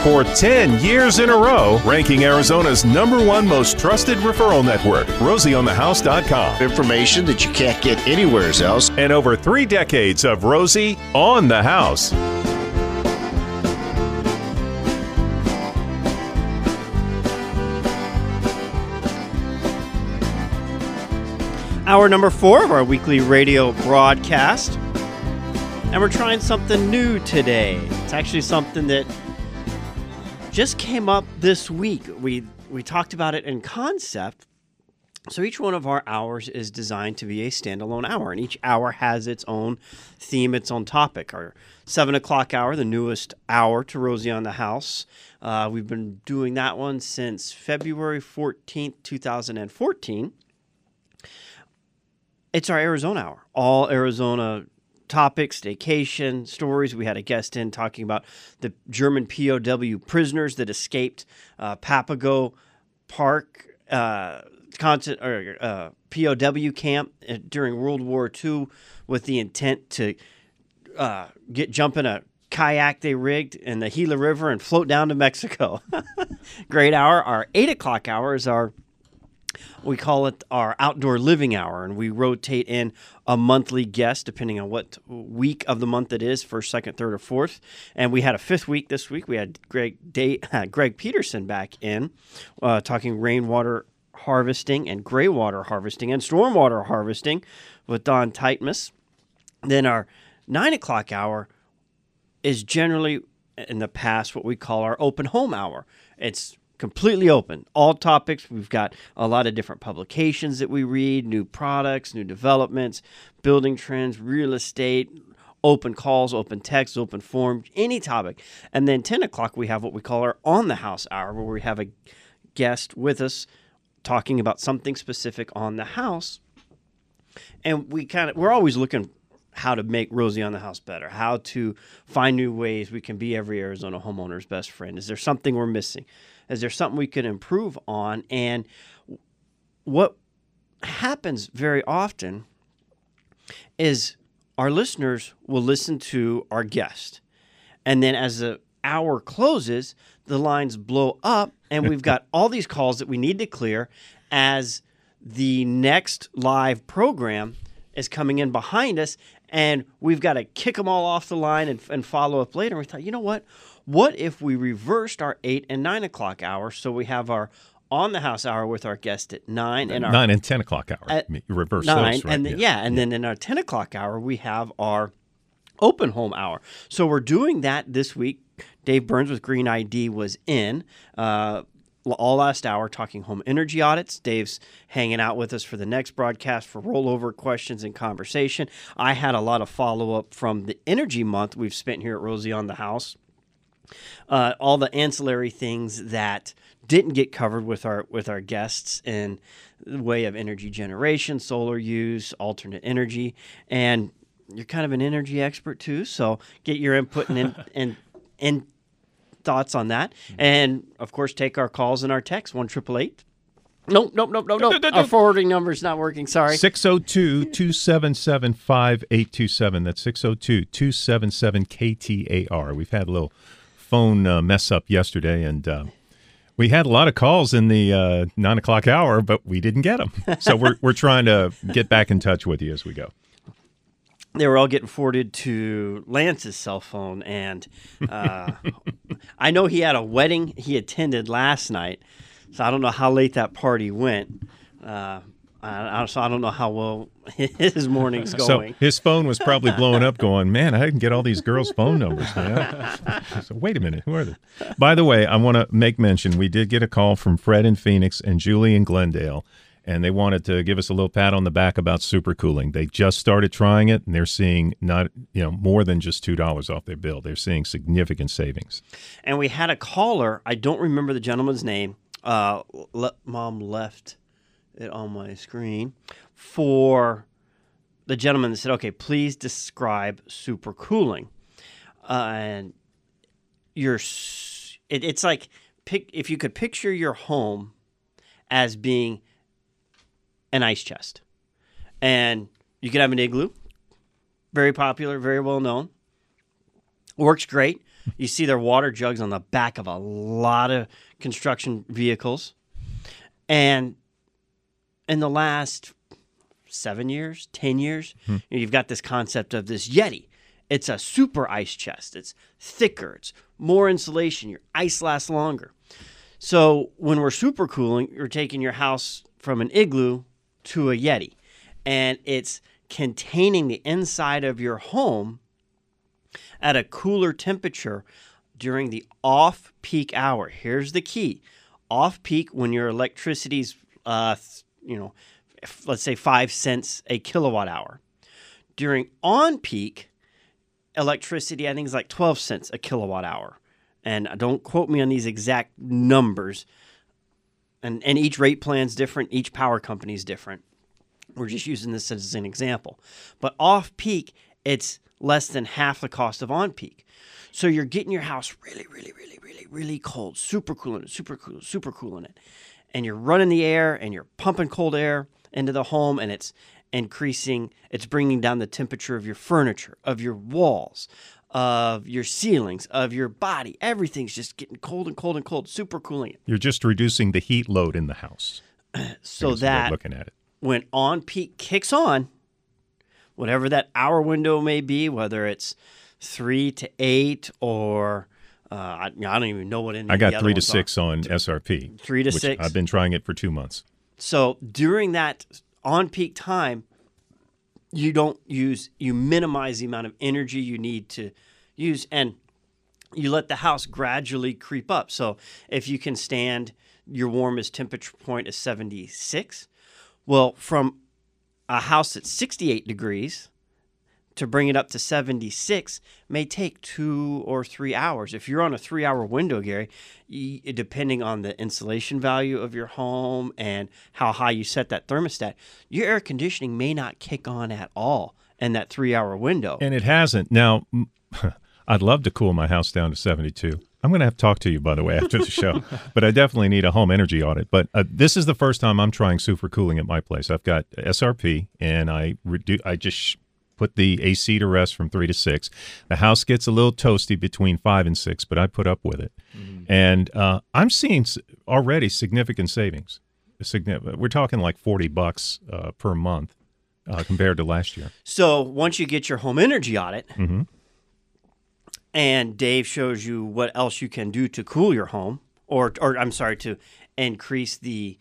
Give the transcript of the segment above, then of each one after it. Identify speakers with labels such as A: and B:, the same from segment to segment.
A: for 10 years in a row, ranking Arizona's #1 most trusted referral network, RosieOnTheHouse.com.
B: Information that you can't get anywhere else.
A: And over 3 decades of Rosie on the House.
C: Hour number 4 of our weekly radio broadcast. And we're trying something new today. It's actually something that just came up this week. We talked about it in concept. So each one of our hours is designed to be a standalone hour, and each hour has its own theme, its own topic. Our 7 o'clock hour, the newest hour to Rosie on the House. We've been doing that one since February 14th, 2014. It's our Arizona Hour, all Arizona topics, vacation, stories. We had a guest in talking about the German POW prisoners that escaped Papago Park POW camp during World War II with the intent to jump in a kayak they rigged in the Gila River and float down to Mexico. Great hour. Our 8 o'clock hour is we call it our outdoor living hour, and we rotate in a monthly guest depending on what week of the month it is, first, second, third, or fourth. And we had a 5th week this week. We had Greg Peterson back in talking rainwater harvesting and gray water harvesting and stormwater harvesting with Don Titmus. Then our 9 o'clock hour is generally in the past what we call our open home hour. It's completely open, all topics. We've got a lot of different publications that we read, new products, new developments, building trends, real estate, open calls, open text, open forum, any topic. And then 10 o'clock, we have what we call our on the house hour, where we have a guest with us talking about something specific on the house. And we're always looking how to make Rosie on the House better, how to find new ways we can be every Arizona homeowner's best friend. Is there something we're missing? Is there something we could improve on? And what happens very often is our listeners will listen to our guest. And then as the hour closes, the lines blow up, and we've got all these calls that we need to clear as the next live program is coming in behind us, and we've got to kick them all off the line and follow up later. And we thought, you know what? What if we reversed our 8 and 9 o'clock hour, so we have our on the house hour with our guest at 9 and our
D: 9 and 10 o'clock hour. You reverse
C: 9,
D: those, right?
C: And then in our 10 o'clock hour we have our open home hour. So we're doing that this week. Dave Burns with Green ID was in all last hour talking home energy audits. Dave's hanging out with us for the next broadcast for rollover questions and conversation. I had a lot of follow-up from the energy month we've spent here at Rosie on the House. All the ancillary things that didn't get covered with our guests in the way of energy generation, solar use, alternate energy, and you're kind of an energy expert too, so get your input and thoughts on that. And of course, take our calls and our texts 1-888. Nope. Our forwarding number is not working. Sorry.
D: 602-277-5827. That's 602-277-KTAR. We've had a little phone mess up yesterday, and we had a lot of calls in the 9 o'clock hour, but we didn't get them. So we're trying to get back in touch with you as we go.
C: They were all getting forwarded to Lance's cell phone, and I know he had a wedding he attended last night, so I don't know how late that party went. So I don't know how well his morning's going.
D: So his phone was probably blowing up going, man, I didn't get all these girls' phone numbers, man. So wait a minute, who are they? By the way, I want to make mention, we did get a call from Fred in Phoenix and Julie in Glendale, and they wanted to give us a little pat on the back about supercooling. They just started trying it, and they're seeing more than just $2 off their bill. They're seeing significant savings.
C: And we had a caller, I don't remember the gentleman's name. Mom left it on my screen, for the gentleman that said, okay, please describe supercooling. And it's like, if you could picture your home as being an ice chest. And you could have an igloo, very popular, very well known, works great. You see their water jugs on the back of a lot of construction vehicles. And in the last 7 years, 10 years, you've got this concept of this Yeti. It's a super ice chest. It's thicker. It's more insulation. Your ice lasts longer. So when we're super cooling, you're taking your house from an igloo to a Yeti. And it's containing the inside of your home at a cooler temperature during the off-peak hour. Here's the key. Off-peak, when your electricity's, let's say 5 cents a kilowatt hour. During on-peak, electricity, I think, is like 12 cents a kilowatt hour. And don't quote me on these exact numbers. And each rate plan's different. Each power company's different. We're just using this as an example. But off-peak, it's less than half the cost of on-peak. So you're getting your house really, really, really, really, really cold, super cooling it. And you're running the air and you're pumping cold air into the home, and it's increasing, it's bringing down the temperature of your furniture, of your walls, of your ceilings, of your body. Everything's just getting cold and cold and cold, super cooling it.
D: You're just reducing the heat load in the house.
C: So that
D: looking at it. When
C: on-peak kicks on, whatever that hour window may be, whether it's 3 to 8 or I don't even know what any
D: I
C: of the
D: got
C: other
D: 3 to
C: ones
D: 6 on SRP.
C: 3 to
D: which
C: 6.
D: I've been trying it for 2 months.
C: So during that on-peak time, you minimize the amount of energy you need to use, and you let the house gradually creep up. So if you can stand your warmest temperature point is 76, well, from a house that's 68 degrees to bring it up to 76 may take 2 or 3 hours. If you're on a 3-hour window, Gary, depending on the insulation value of your home and how high you set that thermostat, your air conditioning may not kick on at all in that 3-hour window.
D: And it hasn't. Now, I'd love to cool my house down to 72. I'm going to have to talk to you, by the way, after the show. But I definitely need a home energy audit. But this is the first time I'm trying super cooling at my place. I've got SRP, and I just put the AC to rest from 3 to 6. The house gets a little toasty between 5 and 6, but I put up with it. Mm-hmm. And I'm seeing already significant savings. We're talking like $40 per month compared to last year.
C: So once you get your home energy audit,
D: mm-hmm.
C: and Dave shows you what else you can do to cool your home, or I'm sorry, to increase the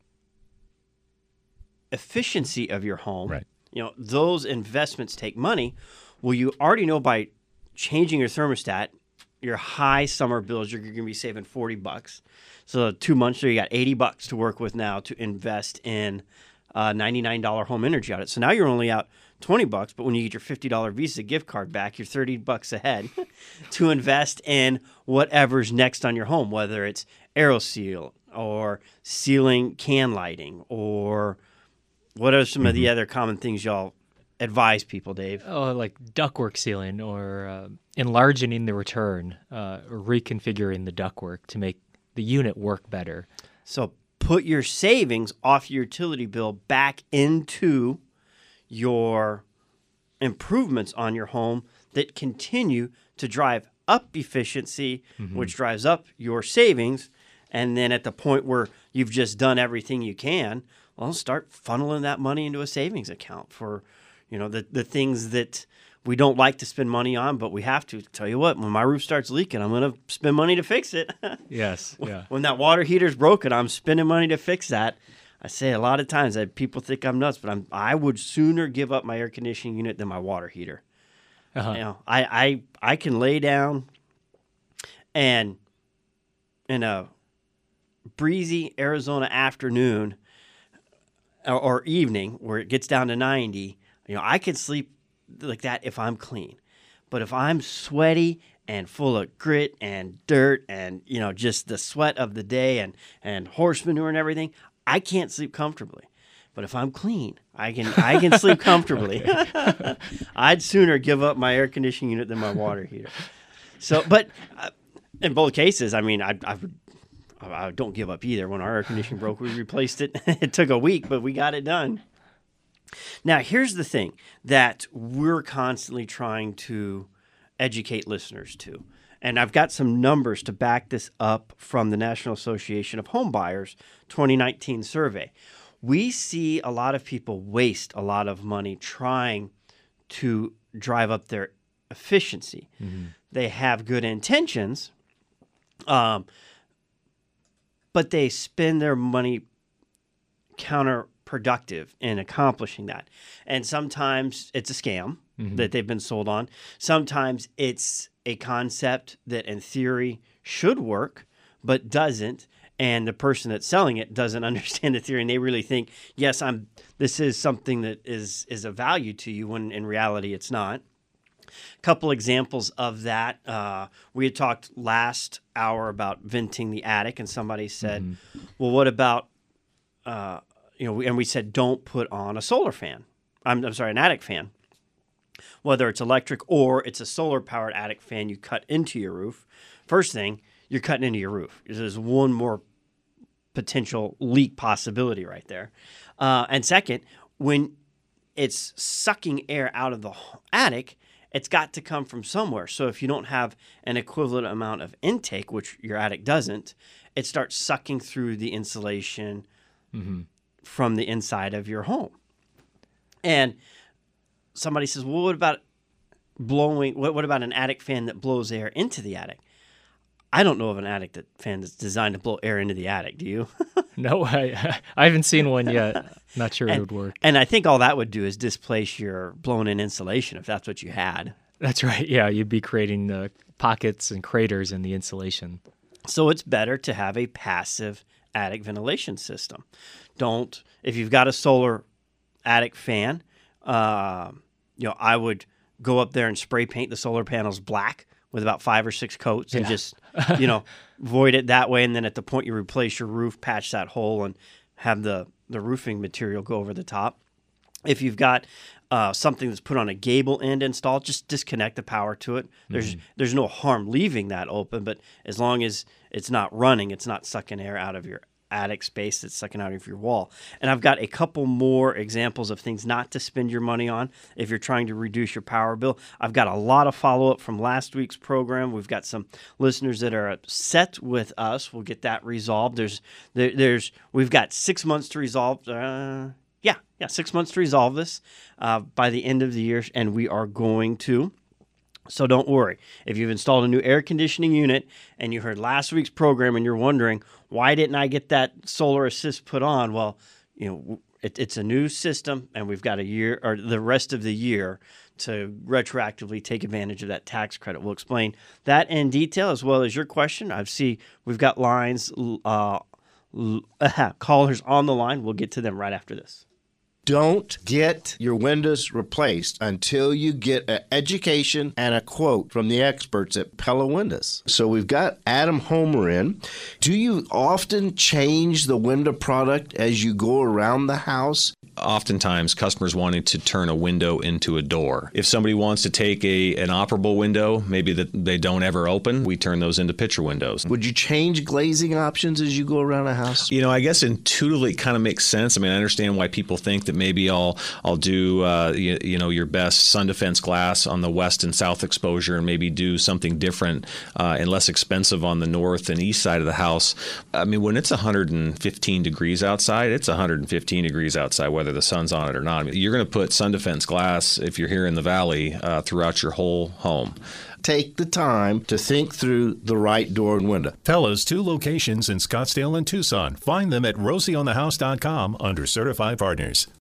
C: efficiency of your home.
D: Right.
C: You know, those investments take money. Well, you already know by changing your thermostat, your high summer bills, you're going to be saving $40. So 2 months ago, you got $80 to work with now to invest in a $99 home energy audit. So now you're only out $20, but when you get your $50 Visa gift card back, you're $30 ahead to invest in whatever's next on your home, whether it's AeroSeal or ceiling can lighting, or what are some of the other common things y'all advise people, Dave?
E: Oh, like ductwork sealing, or enlarging the return, or reconfiguring the ductwork to make the unit work better.
C: So put your savings off your utility bill back into your improvements on your home that continue to drive up efficiency, which drives up your savings. And then at the point where you've just done everything you can, well, start funneling that money into a savings account for, you know, the things that we don't like to spend money on, but we have to. Tell you what, when my roof starts leaking, I'm going to spend money to fix it.
E: Yes, yeah.
C: When that water heater's broken, I'm spending money to fix that. I say a lot of times that people think I'm nuts, but I would sooner give up my air conditioning unit than my water heater.
E: Uh-huh.
C: You know, I can lay down and in a breezy Arizona afternoon or evening where it gets down to 90, you know, I can sleep like that if I'm clean. But if I'm sweaty and full of grit and dirt and, you know, just the sweat of the day and horse manure and everything, I can't sleep comfortably. But if I'm clean, I can sleep comfortably. I'd sooner give up my air conditioning unit than my water heater. So, but in both cases, I mean, I don't give up either. When our air conditioning broke, we replaced it. It took a week, but we got it done. Now, here's the thing that we're constantly trying to educate listeners to, and I've got some numbers to back this up from the National Association of Home Buyers 2019 survey. We see a lot of people waste a lot of money trying to drive up their efficiency. They have good intentions, but they spend their money counterproductive in accomplishing that. And sometimes it's a scam that they've been sold on. Sometimes it's a concept that in theory should work, but doesn't. And the person that's selling it doesn't understand the theory, and they really think, yes, this is something that is of value to you, when in reality it's not. A couple examples of that. We had talked last hour about venting the attic, and somebody said, well, what about, and we said, don't put on a solar fan. I'm sorry, an attic fan. Whether it's electric or it's a solar-powered attic fan you cut into your roof. First thing, you're cutting into your roof. There's one more potential leak possibility right there. And second, when it's sucking air out of the attic, it's got to come from somewhere. So if you don't have an equivalent amount of intake, which your attic doesn't, it starts sucking through the insulation from the inside of your home. And somebody says, well, what about what about an attic fan that blows air into the attic? I don't know of an attic fan that's designed to blow air into the attic. Do you?
E: No, I haven't seen one yet. Not sure it would work.
C: And I think all that would do is displace your blown-in insulation if that's what you had.
E: That's right. Yeah, you'd be creating pockets and craters in the insulation. So
C: it's better to have a passive attic ventilation system. If you've got a solar attic fan, I would go up there and spray paint the solar panels black with about 5 or 6 coats and just, void it that way. And then at the point you replace your roof, patch that hole and have the roofing material go over the top. If you've got something that's put on a gable end installed, just disconnect the power to it. There's no harm leaving that open, but as long as it's not running, it's not sucking air out of your attic space that's sucking out of your wall. And I've got a couple more examples of things not to spend your money on if you're trying to reduce your power bill. I've got a lot of follow-up from last week's program. We've got some listeners that are upset with us. We'll get that resolved. We've got 6 months to resolve. 6 months to resolve this by the end of the year, and we are going to. So don't worry. If you've installed a new air conditioning unit and you heard last week's program and you're wondering, why didn't I get that solar assist put on? Well, it's a new system, and we've got a year or the rest of the year to retroactively take advantage of that tax credit. We'll explain that in detail as well as your question. I see we've got lines, callers on the line. We'll get to them right after this.
B: Don't get your windows replaced until you get an education and a quote from the experts at Pella Windows. So we've got Adam Homer in. Do you often change the window product as you go around the house?
F: Oftentimes, customers wanting to turn a window into a door. If somebody wants to take an operable window, maybe that they don't ever open, we turn those into picture windows.
B: Would you change glazing options as you go around a house?
F: I guess intuitively it kind of makes sense. I understand why people think that maybe I'll do your best sun defense glass on the west and south exposure, and maybe do something different and less expensive on the north and east side of the house. When it's 115 degrees outside, it's 115 degrees outside, whether the sun's on it or not. You're going to put sun defense glass, if you're here in the valley, throughout your whole home.
B: Take the time to think through the right door and window.
A: Pella's 2 locations in Scottsdale and Tucson. Find them at rosieonthehouse.com under Certified Partners.